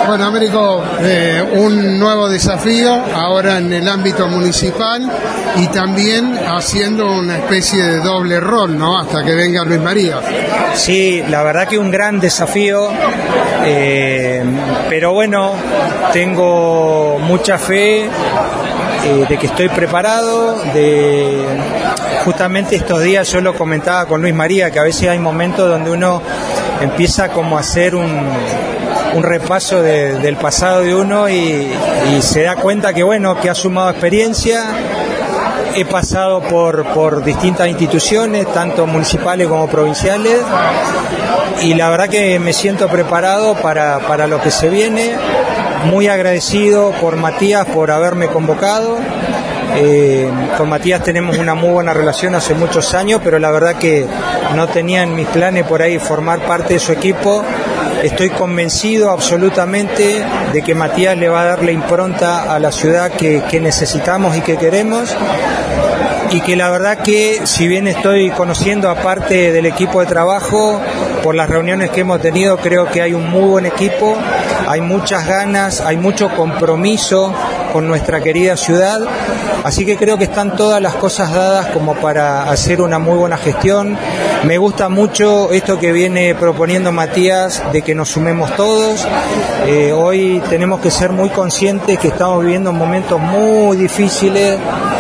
Bueno, Américo, un nuevo desafío ahora en el ámbito municipal y también haciendo una especie de doble rol, ¿no? Hasta que venga Luis María. Sí, la verdad que un gran desafío, pero bueno, tengo mucha fe de que estoy preparado. Justamente estos días yo lo comentaba con Luis María, que a veces hay momentos donde uno empieza como a hacer un repaso del pasado de uno y se da cuenta que bueno, que ha sumado experiencia. He pasado por distintas instituciones, tanto municipales como provinciales, y la verdad que me siento preparado para lo que se viene. Muy agradecido por Matías por haberme convocado. Con Matías tenemos una muy buena relación hace muchos años, pero la verdad que no tenía en mis planes por ahí formar parte de su equipo. Estoy convencido absolutamente de que Matías le va a dar la impronta a la ciudad que necesitamos y que queremos, y que la verdad que si bien estoy conociendo a parte del equipo de trabajo, por las reuniones que hemos tenido, creo que hay un muy buen equipo, hay muchas ganas, hay mucho compromiso con nuestra querida ciudad, así que creo que están todas las cosas dadas como para hacer una muy buena gestión. Me gusta mucho esto que viene proponiendo Matías, de que nos sumemos todos. Hoy tenemos que ser muy conscientes que estamos viviendo momentos muy difíciles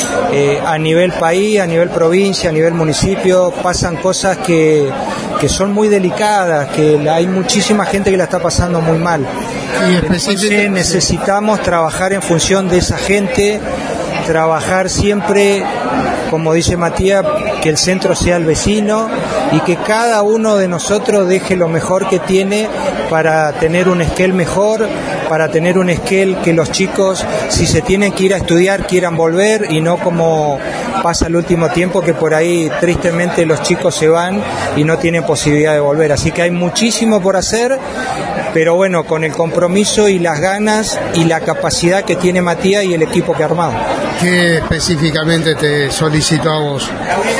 a nivel país, a nivel provincia, a nivel municipio. Pasan cosas que son muy delicadas, que hay muchísima gente que la está pasando muy mal. Entonces necesitamos trabajar en función de esa gente, trabajar siempre, como dice Matías, que el centro sea el vecino y que cada uno de nosotros deje lo mejor que tiene para tener un Esquel mejor, para tener un Esquel que los chicos, si se tienen que ir a estudiar, quieran volver, y no como pasa el último tiempo, que por ahí tristemente los chicos se van y no tienen posibilidad de volver. Así que hay muchísimo por hacer, pero bueno, con el compromiso y las ganas y la capacidad que tiene Matías y el equipo que ha armado. ¿Qué específicamente te solicitó a vos?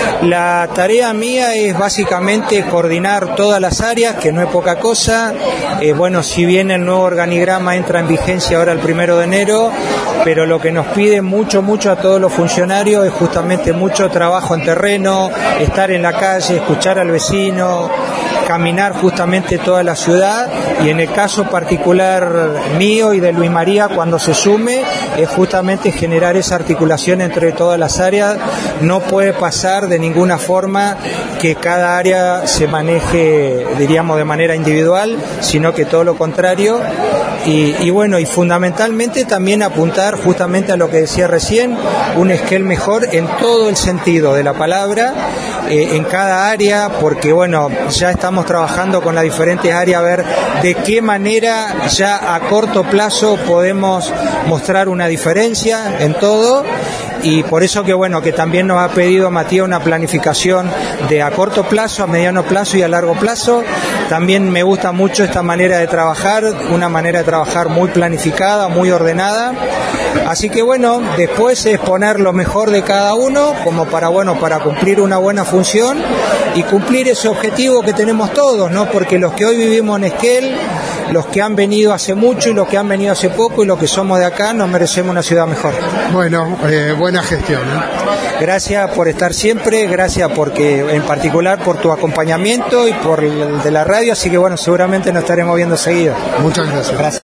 La tarea mía es básicamente coordinar todas las áreas, que no es poca cosa. Bueno, si bien el nuevo organigrama entra en vigencia ahora el 1 de enero, pero lo que nos pide mucho a todos los funcionarios es justamente mucho trabajo en terreno, estar en la calle, escuchar al vecino, caminar justamente toda la ciudad, y en el caso particular mío y de Luis María, cuando se sume, es justamente generar esa articulación entre todas las áreas. No puede pasar de ninguna forma que cada área se maneje, diríamos, de manera individual, sino que todo lo contrario. Y bueno, y fundamentalmente también apuntar justamente a lo que decía recién, un Esquel mejor en todo el sentido de la palabra, en cada área, porque bueno, ya estamos trabajando con las diferentes áreas a ver de qué manera ya a corto plazo podemos mostrar una diferencia en todo. Y por eso que bueno, que también nos ha pedido Matías una planificación de a corto plazo, a mediano plazo y a largo plazo. También me gusta mucho esta manera de trabajar, una manera de trabajar muy planificada, muy ordenada. Así que bueno, después es poner lo mejor de cada uno como para cumplir una buena función y cumplir ese objetivo que tenemos todos, ¿no? Porque los que hoy vivimos en Esquel, los que han venido hace mucho y los que han venido hace poco y los que somos de acá, nos merecemos una ciudad mejor. Bueno, buena gestión, ¿eh? Gracias por estar siempre, gracias porque en particular por tu acompañamiento y por el de la radio, así que bueno, seguramente nos estaremos viendo seguido. Muchas gracias.